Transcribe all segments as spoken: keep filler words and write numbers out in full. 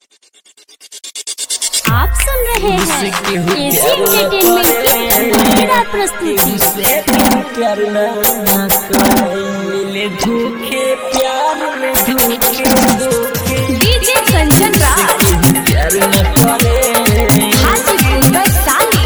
आप सुन रहे हैं एजी एंटरटेनमेंट की धमाकेदार प्रस्तुति। प्यार ना मिले धोखे, प्यार में धोखे धोखे। डीजे कंचन राज प्यार न करे हाजीपुर वैशाली।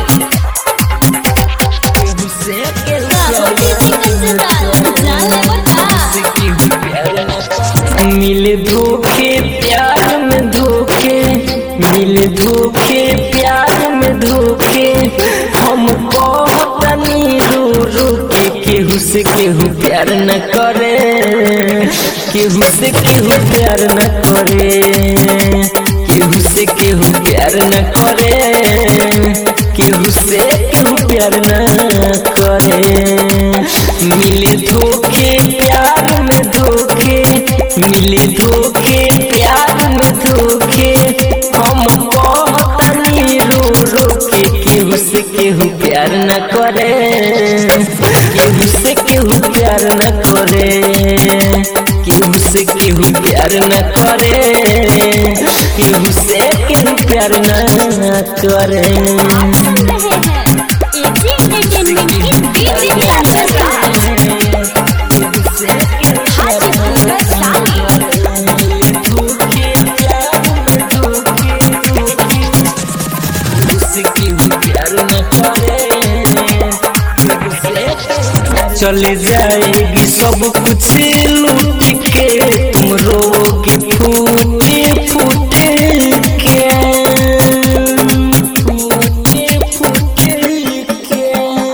तुझसे के डीजे कंचन राज जालवर का प्यार न करे। मिले धोखे, प्यार में धोखे, मिले धोखे, प्यार में धोखे। हम कहतनी रो रो के केहू से केहू प्यार न करे, केहू से केहू प्यार न करे, केहू से केहू प्यार न करे, केहू से केहू प्यार न करे। मिले धोखे, प्यार में धोखे, मिले धोखे, प्यार में धोखे। हम कहतनी रो रो के केहू से केहू प्यार न करे, केहू से केहू प्यार न करे, केहू से केहू प्यार न करे, केहू से केहू प्यार न करे। आप सुन रहे हैं एजी एंटरटेनमेंट की डीजे कंचन राज हाजीपुर वैशाली। चले जाएगी सब कुछ लूट के, तुम रोगे फूटे फूटे के, फूटे फूटे के।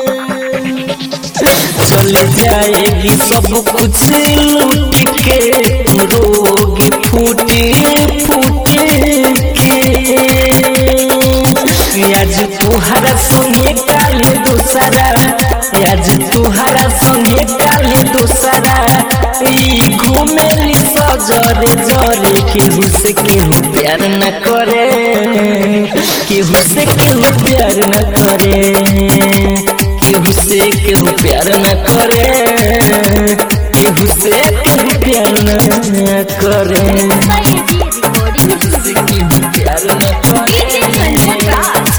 चले जाएगी सब कुछ लूट के, तुम रोगे फूटे फूटे के। आज तुहरा संगे काले दूसरा, आज तुहरा संगे काले दूसरा। ई घूमेली सजरे जरे, केहू से केहू प्यार न करे, केहू से केहू प्यार न करे, केहू से केहू प्यार न करे, केहू से केहू प्यार न करे। एजी रिकॉर्डिंग स्टूडियो प्यार न करे, डीजे कंचन राज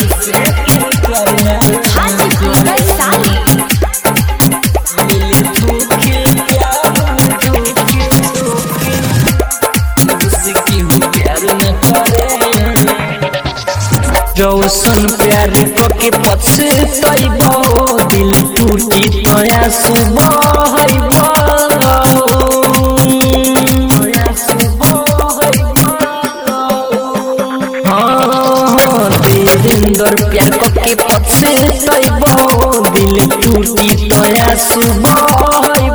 हाजीपुर वैशाली। मिले धोखे, प्यार में धोखे धोखे। केहू से केहू प्यार न करे। रौशन प्यार करके पछतैबो, दिल टूटी तया सुबह देवेंद्र प्यार करके पछतैबो, दिल टूटी तया सुबह।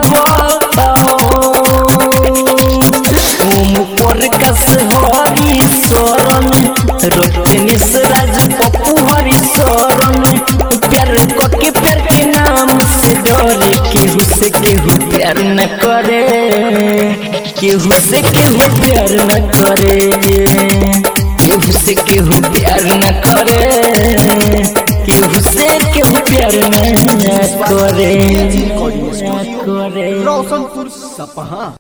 ओम प्रकाश हरि शरण, रत्नेश राज पप्पू हरि शरण। प्यार करके प्यार के नाम से डरे, केहू से केहू प्यार न करे, केहू से केहू प्यार न करे, केहू से केहू प्यार न करे, केहू से केहू प्यार न करे, करे। रोशनपुर सपहा।